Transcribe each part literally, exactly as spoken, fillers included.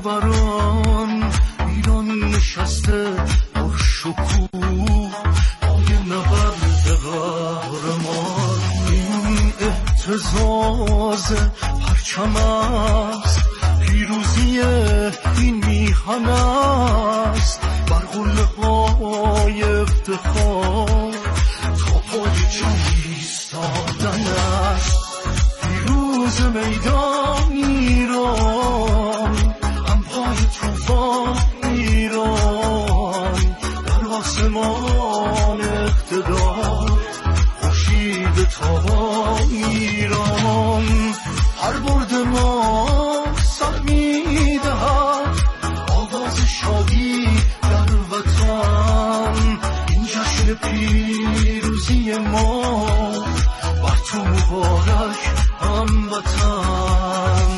بران ایران نشسته پر شکوه پای نبرد قهرمان. این اهتزاز پرچم است، پیروزی این میهن است، بر قله های افتخار تا پای جنگ ایستادن است. پیروز میدان ایران، هم پای طوفان ایران، در آسمان اقتدار خورشید تابان ایران. هر برد ما سر میدهد آواز شادی در وطن. این جشن پیروزی ما بر تو مبارک هموطن.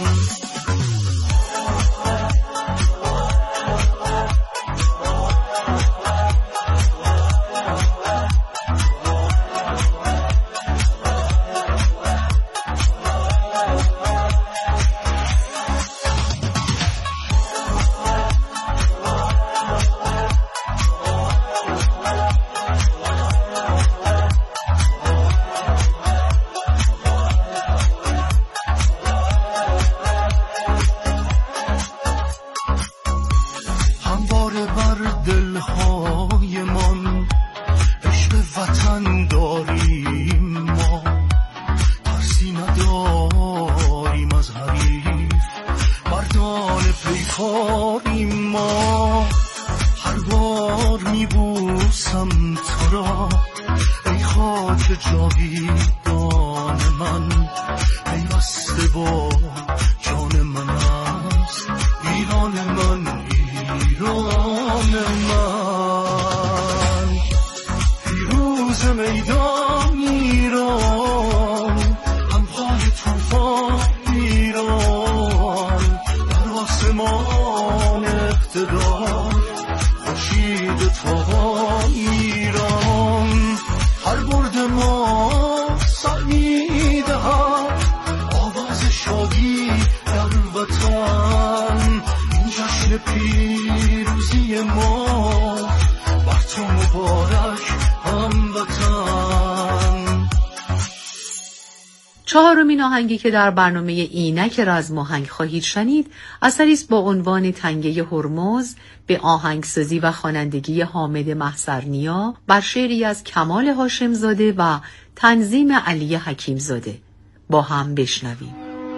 چهارمین آهنگی که در برنامه اینک رزم آهنگ خواهید شنید اثری است با عنوان تنگه هرمز به آهنگسازی و خوانندگی حامد محضرنیا بر شعری از کمال هاشمزاده و تنظیم علی حکیمزاده. با هم بشنویم.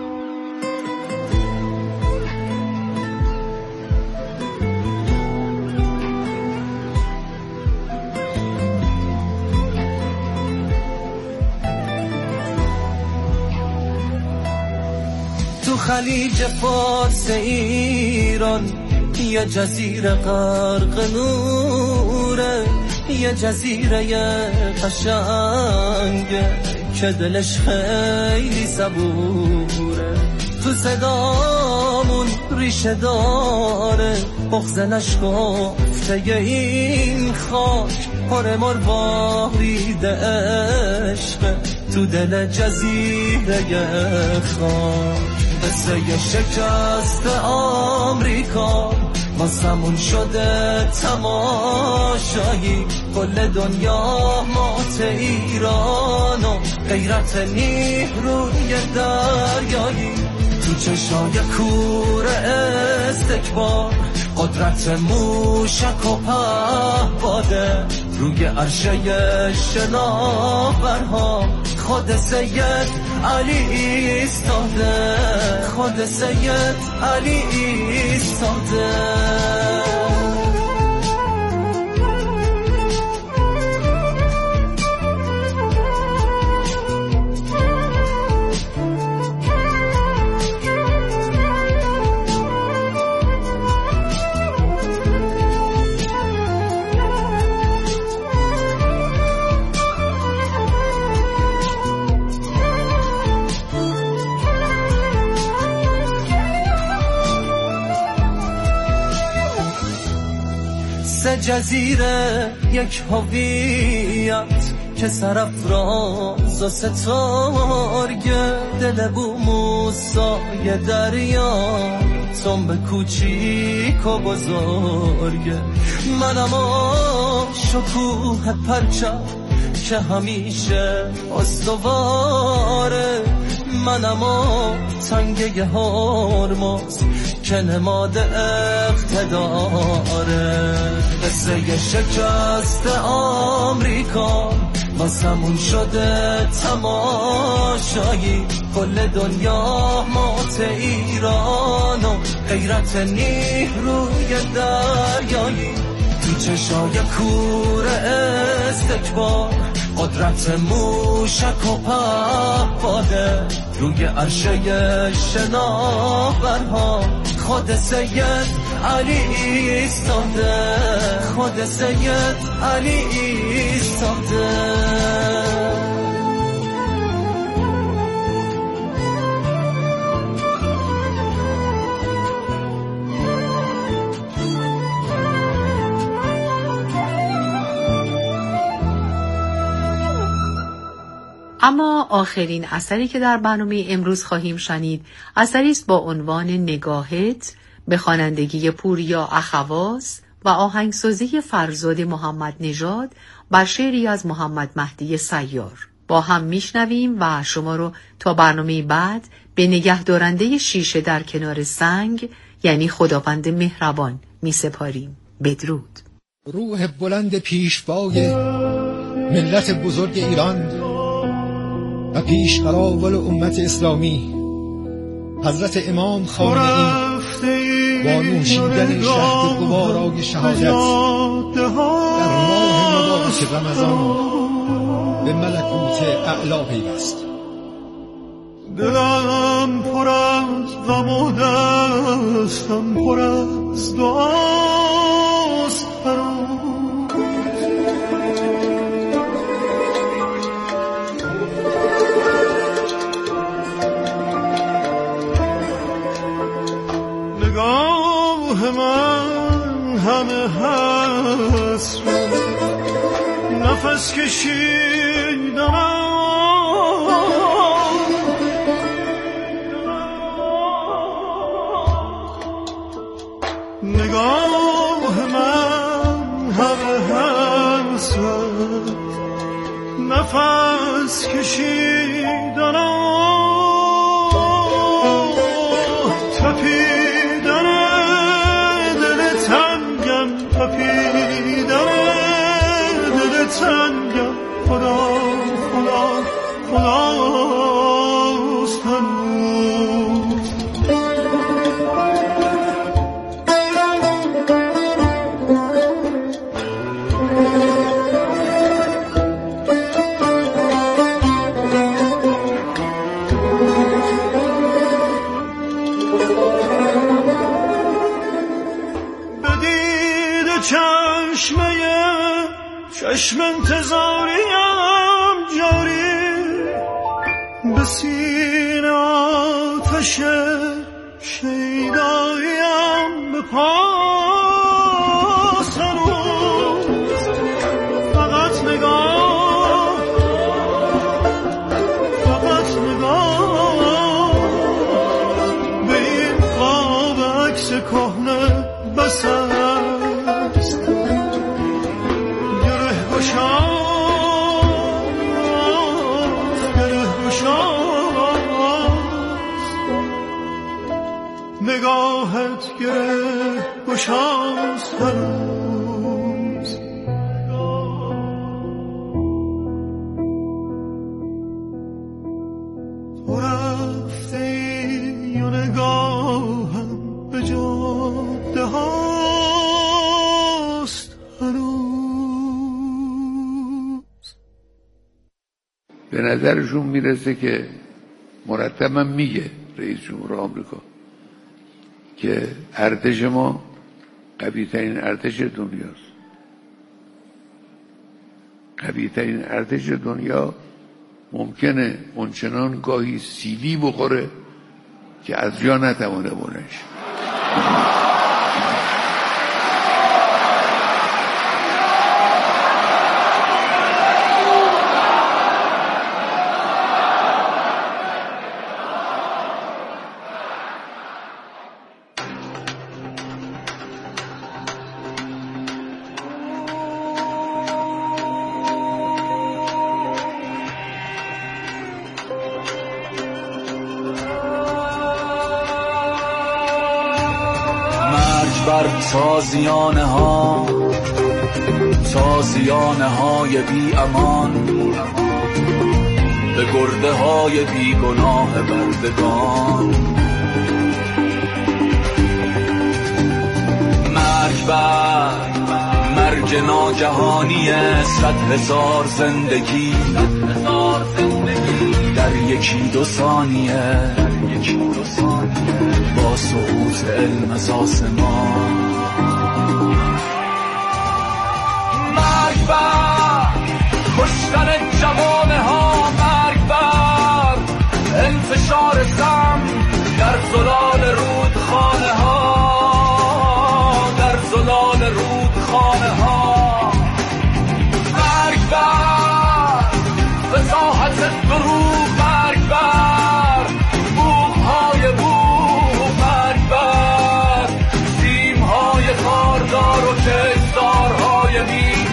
خلیج فارس ایران یه جزیره غرق نوره، یه جزیره قشنگه که دلش خیلی صبوره. تو صدامون ریشه داره بغض نشکفته این خاک، پر مروارید عشق تو دل جزیره خاک. قصه شکست آمریکا واسمون شده تماشایی، کل دنیا مات ایران و غیرت نیروی دریایی. تو چشای کور استکبار قدرت موشک و پهپاده، روی عرشه شناورها خود سید علی ایستاده، خود سید علی ایستاده. جزیره یک هویت که سرافراز و ستارگه، دل بو موسای دریا سنبه کوچیک و بزرگه، منم و شکوه پرچم که همیشه استواره، منم و تنگه هرمز که نماد اقتداره. قصه شکست آمریکا واسمون شده تماشایی، کل دنیا مات ایران و غیرت نیروی دریایی، تو چشای کور استکبار قدرت موشک و پهپاده، روی عرشه شناورها خود سید علی ایستاده، خود سید علی ایستاده. اما آخرین اثری که در برنامه امروز خواهیم شنید اثری است با عنوان نگاهت به خوانندگی پوریا اخواز و آهنگسازی فرزاد محمد نژاد بر شعری از محمد مهدی سیار. با هم میشنویم و شما رو تا برنامه بعد به نگهدارنده شیشه در کنار سنگ یعنی خداوند مهربان می سپاریم. بدرود. روح بلند پیشوای ملت بزرگ ایران و پیش قراول امت اسلامی حضرت امام خامنه‌ای با نوشیدن شهد گوارای شهادت در ماه مبارک رمضان به ملکوت اعلی پیوست. دلم پر از غم و دستم پر از دعاست برام، نگاه من همه حسرت نفس کشیدم، نگاه من همه حسرت نفس کشیدم، تپیدن دل تنگم، تپیدن دل تنگم، خدا خدا خداست هنوز. چشم انتظاریم جاری به سینه آتش شیداییم به پاس هنوز، فقط نگاه فقط نگاه به این قاب عکس کهنه بس است. نگاهت گره گشاست هنوز، تو رفته ای و نگاهم به جاده هاست هنوز. به نظرشون میرسه که مرتبا میگه رئیس جمهور آمریکا که ارتش ما قوی‌ترین ارتش دنیاست. قوی‌ترین ارتش دنیا ممکنه اونچنان گاهی سیلی بخوره که از جا نتوانه بلند شه. بر تازیانه ها، تازیانه های بی امان، به گرده های بی گناه بردگان. مرگ بر مرگ ناگهانی صد هزار زندگی در یکی دو ثانیه، با سقوط علم از آسمان. مرگ بر کشتن جوانه ها، مرگ بر انتشار سم در زلال رودخانه ها، در زلال رودخانه ها. مرگ بر فضاحت دروغ، مرگ بر بوم‌های بوم، مرگ بر سیم‌های خاردار و کشتارهای بیم،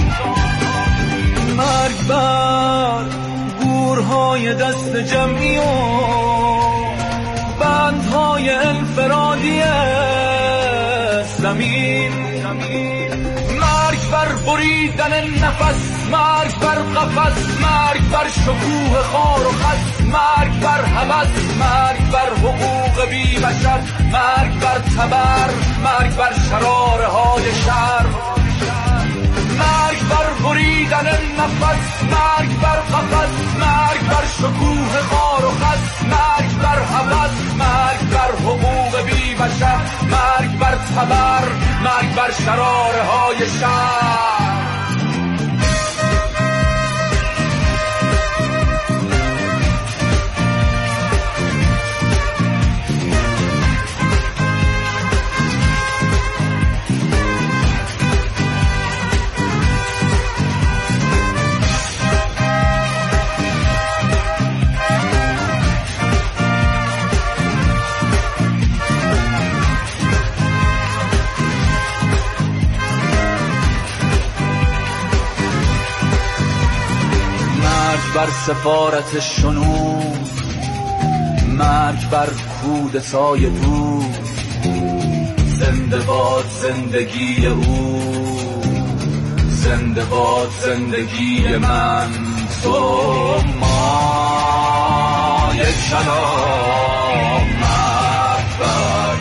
مرگ بر گورهای دست جمعی و بندهای انفرادی زمین. مرگ بر بریدن نفس، مرگ بر قفس، مرگ بر شکوه خار و خس، مرگ بر هوس، مرگ بر حقوق بی بشر، مرگ بر تبر، مرگ بر شراره های شر. مرگ بر بریدن نفس، مرگ بر قفس، مرگ بر شکوه خار و خس، مرگ بر هوس، مرگ بر حقوق بی بشر، مرگ بر تبر، مرگ بر شراره های شر. بر سفارت شنود، مرگ بر کودتای دور، زنده باد زندگی او، زنده باد زندگی من، تو ما یک کلام. مرگ بر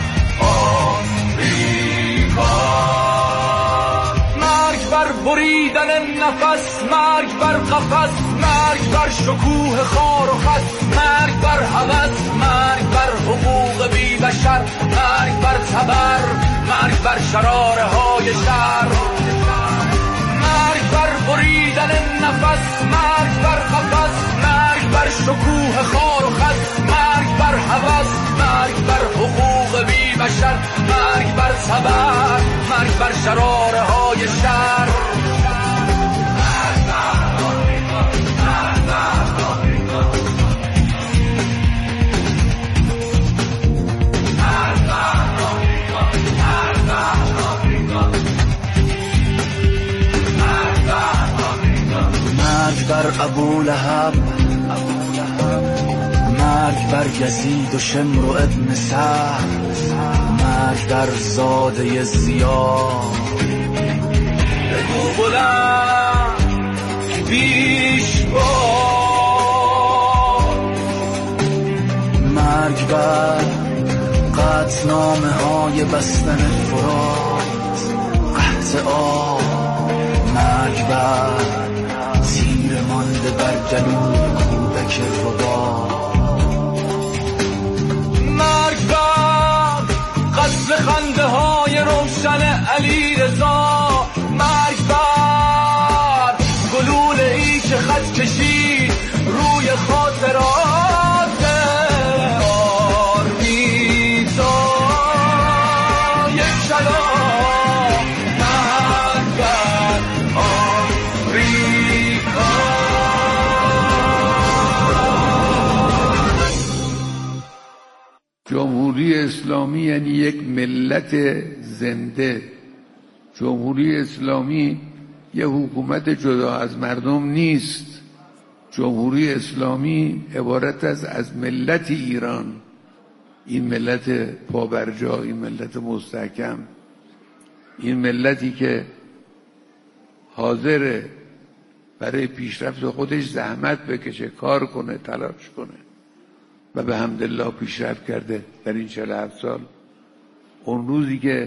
آمریکا، مرگ بر بریدن نفس، مرگ بر قفس، مرگ بر شکوه خار و خس، مرگ بر هوس، مرگ بر حقوق بی بشر، مرگ بر تبر، مرگ بر شراره های شر. مرگ بر بریدن نفس، مرگ بر قفس، مرگ بر شکوه خار و خس، مرگ بر هوس، مرگ بر حقوق بی بشر، مرگ بر تبر، مرگ بر شراره های شر. مرگ بر ابولهب، مرگ بر یزید و شمر و ابن سعد، مرگ بر زاده زیاد. بگو بلند بیش باد، مرگ بر قطعنامه های بستن فرات، قحط آب، مرگ بر تیر مانده بر گلوی کودک ربا. مرگ بر قصر خنده های روشن علی رضا، مرگ بر گلوله ای که خط کشید روی خاطرات آرمیتا. یک کلام، مرگ بر آمریکا. جمهوری اسلامی یعنی یک ملت زنده. جمهوری اسلامی یه حکومت جدا از مردم نیست. جمهوری اسلامی عبارت است از ملت ایران، این ملت پابرجا، این ملت مستحکم. این ملتی که حاضره برای پیشرفت خودش زحمت بکشه، کار کنه، تلاش کنه و به حمدالله پیشرفت کرده در این چهل و هفت سال. اون روزی که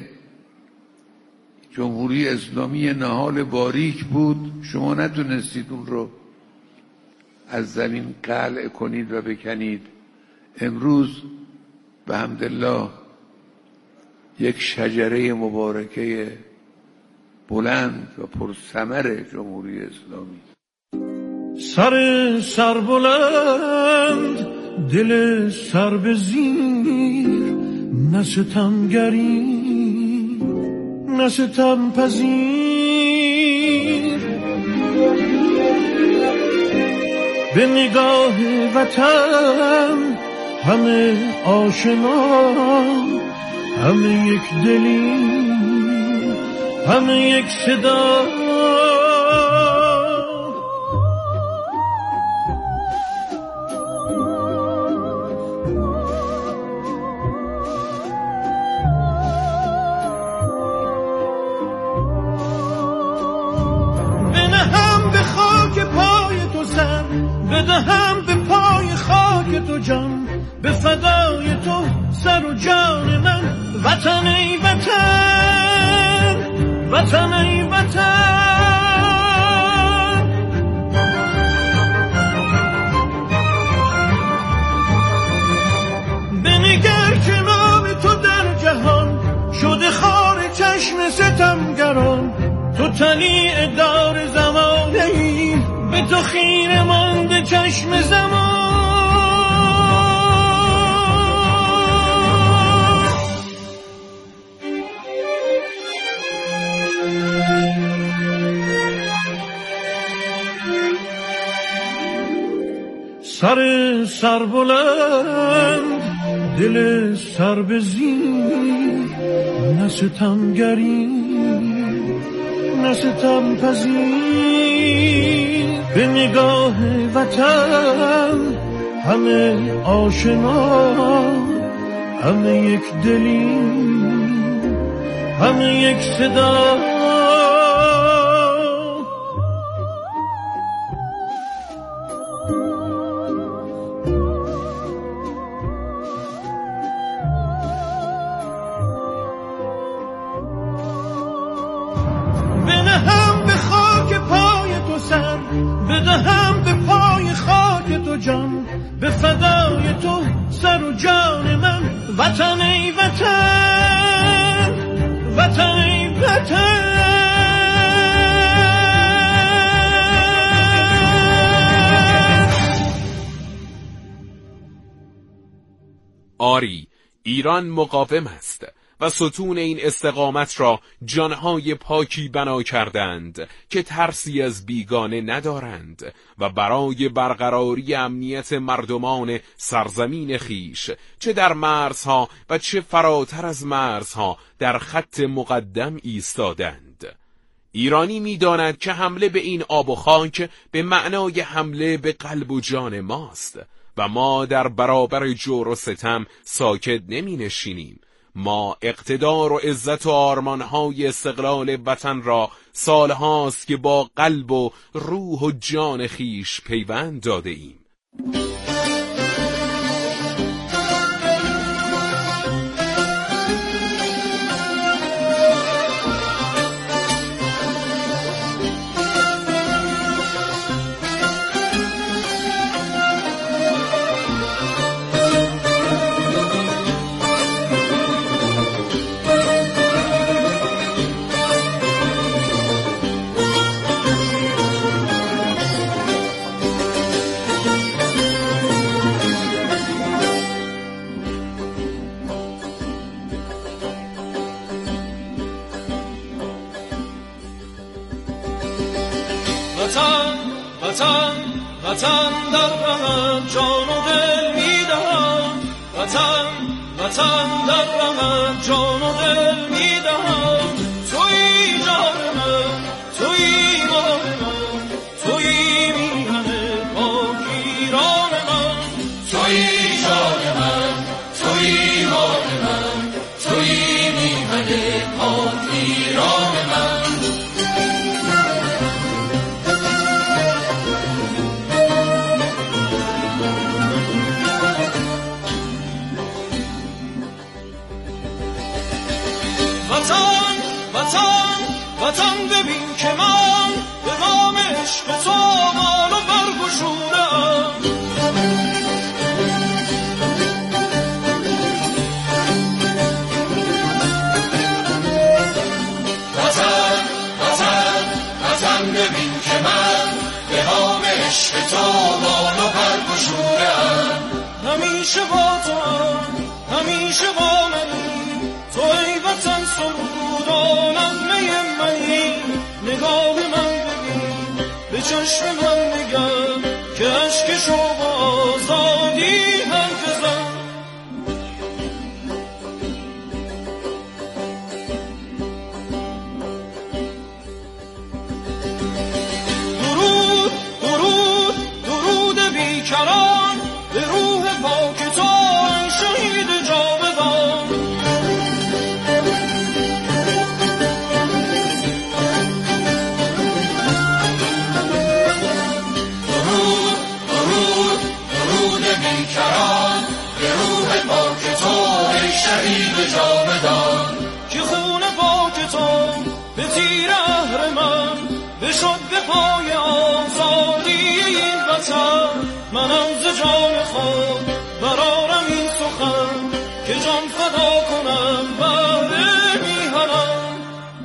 جمهوری اسلامی نهال باریک بود، شما نتونستید اون رو از زمین قلع کنید و بکنید. امروز به حمدالله یک شجره مبارکه بلند و پرثمر جمهوری اسلامی. سر سر بلند، دل سر به زیر، نه ستمگری نه ستم پذیر. به نگاه وطن همه آشنا، همه یک دلی، همه یک صدا. بنهم به خاک پای تو سر، بدهم به پای خاک تو جان، به فدای تو سر و جان من. وطن ای وطن، وطن ای وطن. بنگر که نام تو در جهان شده خار چشم ستمگران. تو طلیع دار زمانه ای، به تو خیره مانده چشم زمان. سر سر بلند، دل سر به زیر، نه ستمگری نه ستم پذیر. به نگاه وطن همه آشنا، همه یک دلی، همه یک صدا. بنهم به خاک پای تو سر، بدهم به پای خاک تو جان، به فدای تو سر و جان من. وطن ای وطن، وطن ای وطن. آری، ایران مقاوم است و ستون این استقامت را جانهای پاکی بنا کردند که ترسی از بیگانه ندارند و برای برقراری امنیت مردمان سرزمین خیش، چه در مرزها و چه فراتر از مرزها، در خط مقدم ایستادند. ایرانی می‌داند که حمله به این آب و خاک به معنای حمله به قلب و جان ماست و ما در برابر جور و ستم ساکت نمی نشینیم. ما اقتدار و عزت و آرمانهای استقلال وطن را سالهاست که با قلب و روح و جان خیش پیوند داده ایم. وطن وطن وطن در غمت جان و دل میدهم، وطن وطن در غمت جان و دل میدهم. تویی جان من، تویی مان من، تویی میهن پاکیران من. تویی جان من، تویی مان من، تویی میهن پاکیران عشقا منی، تو ای وطن سرودانم می منی. نگاه من ببین، به چشم من نگر، که عشق شوق آزادی هم بزن. درود درود درود بیکران، به روح پاک تو ای شهید جاودان. درود درود درود بیکران، به روح پاک تو ای شهید جاودان. که خون پاک تو به تیر اهرمن بشد به پای آزادی این وطن. منم ز جان خود برارم این سخن، که جان فدا کنم بر میهنم.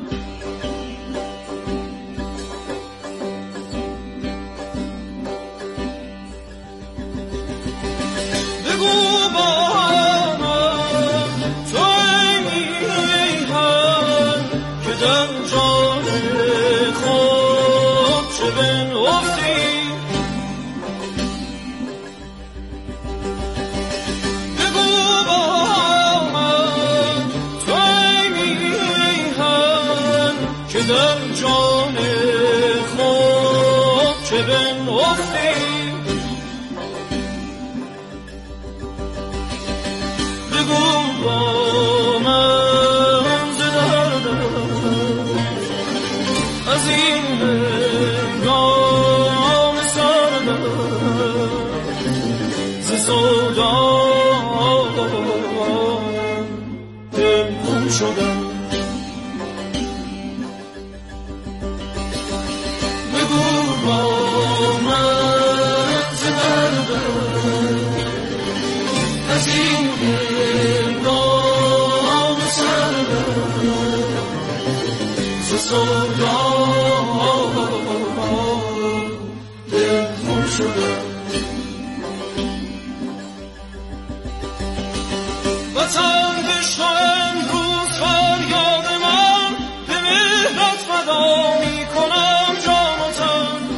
بگو با من تو ای میهن، که در جان خود چه بنهفتی. بگو با من تو ای میهن، که در جان خود چه بنهفتی. بگو با من ز دردم، از این هنگام سردم، ز سودا دلخون شدم. بگو با من ز دردم، از این هنگام سردم، ز سودا دلخون شدم. وطن بشنو امروز فریاد من، به مهرت فدا می کنم جان و تن.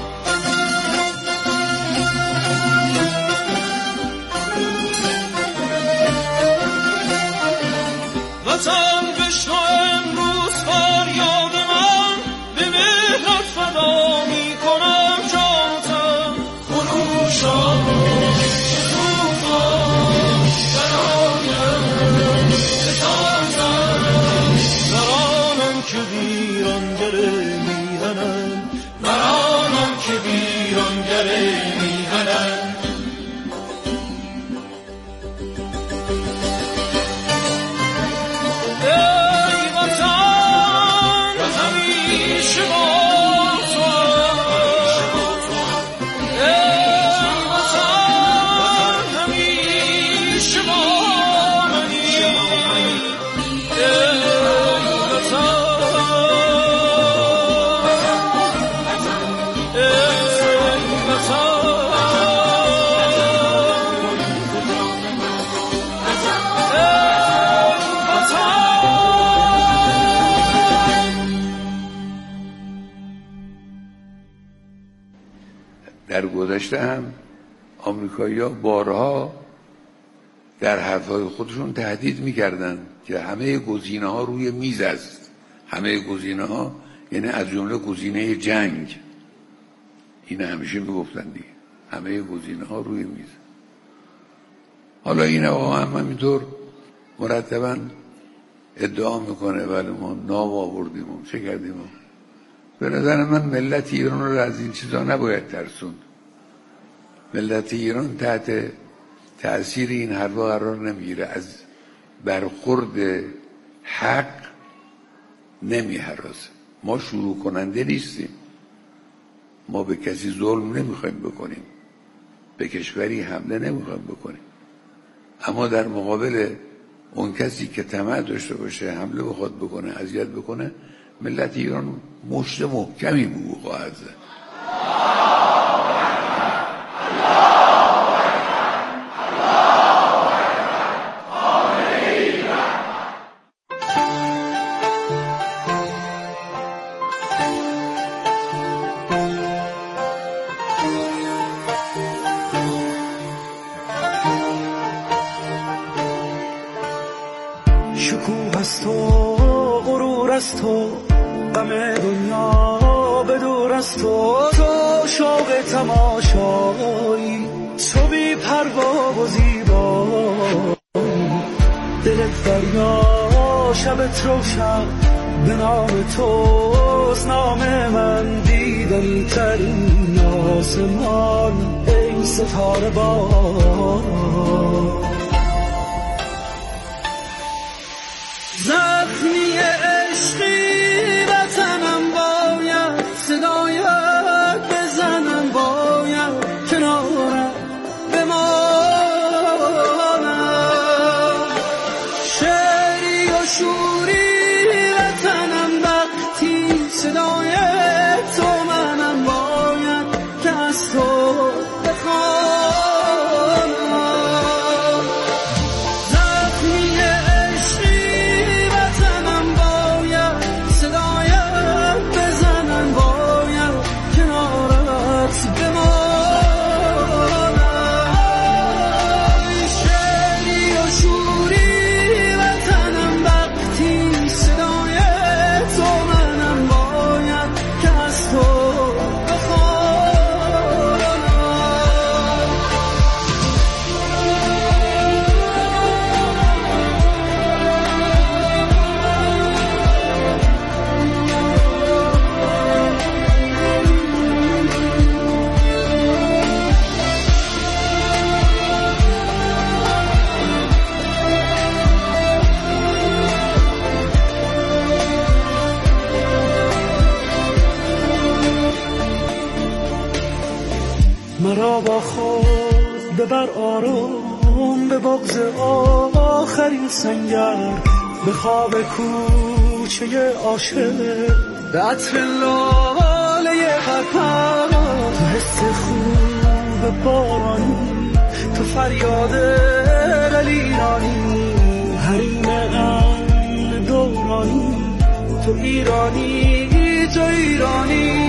وطن بشنو امروز فریاد من، به مهرت فدا می کنم جان و تن. خروشان که ویرانگر میهنم، برانم که ویرانگر میهنم. ای وطن همیشه با تو، ای وطن همیشه با منی. ای وطن در گذشته هم آمریکایی‌ها بارها در حرفهای خودشون تهدید می‌کردند که همه گزینه‌ها روی میز است. همه گزینه‌ها یعنی از جمله گزینه جنگ. این همیشه میگفتن دیگه، همه گزینه‌ها روی میز. حالا این آقا هم همینطور مرتباً ادعا میکنه ولی ما نام آوردیم و چه کردیم. به نظر من ملت ایران رو از این چیزا نباید ترسوند. ملت ایران تحت تأثیر این حرفا قرار نمیگیره، از برخورد حق نمیهراسه. ما شروع کننده نیستیم، ما به کسی ظلم نمیخوایم بکنیم، به کشوری حمله نمیخوایم بکنیم، اما در مقابل اون کسی که طمع داشته باشه حمله بخواد بکنه، اذیت بکنه، ملت ایران مشت محکمی به او خواهد زد. الله شکوه از تو، غرور از تو، غم دنیا به دور از تو. تو شوق تماشایی، تو بی پروا و زیبا، دلت دریا شبت روشن، به نام توست نام من، دیدنی ترین آسمان ای ستاره بار. زخمی عشقی وطنم باید، صدایت بزنم باید، کنارم بمانم. شعری و شوری وطنم وقتی، صدایت تو منم باید که از تو بخوانم. زخمی عشقی وطنم باید، صدایت بزنم باید، کنارت بمانم. شعری و شوری وطنم وقتی، صدایت تو منم باید که از تو مرا با خود ببر آروم، به بغض آخرین سنگر، به خواب کوچه عاشق، به عطر لاله قرپر. تو حس خوب بارانی، تو فریاد دلیرانی، حریم امن دورانی، تو ایرانی، تو ایرانی.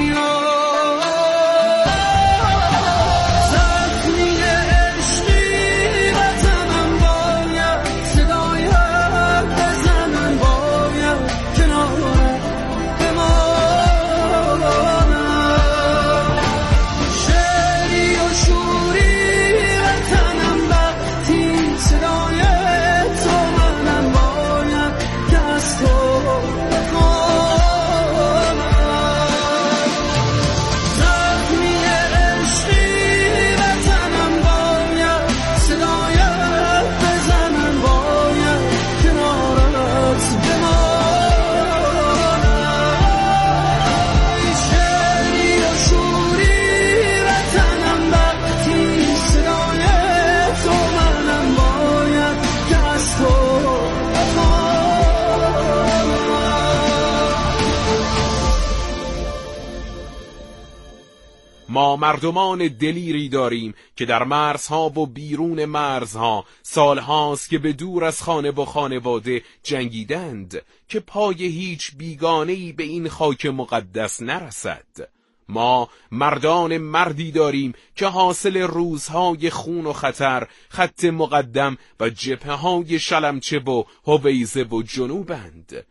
ما مردمان دلیری داریم که در مرزها و بیرون مرزها سالهاست که به دور از خانه و خانواده جنگیدند که پای هیچ بیگانه‌ای به این خاک مقدس نرسد. ما مردان مردی داریم که حاصل روزهای خون و خطر، خط مقدم و جبهه‌های شلمچه و هویزه و جنوبند.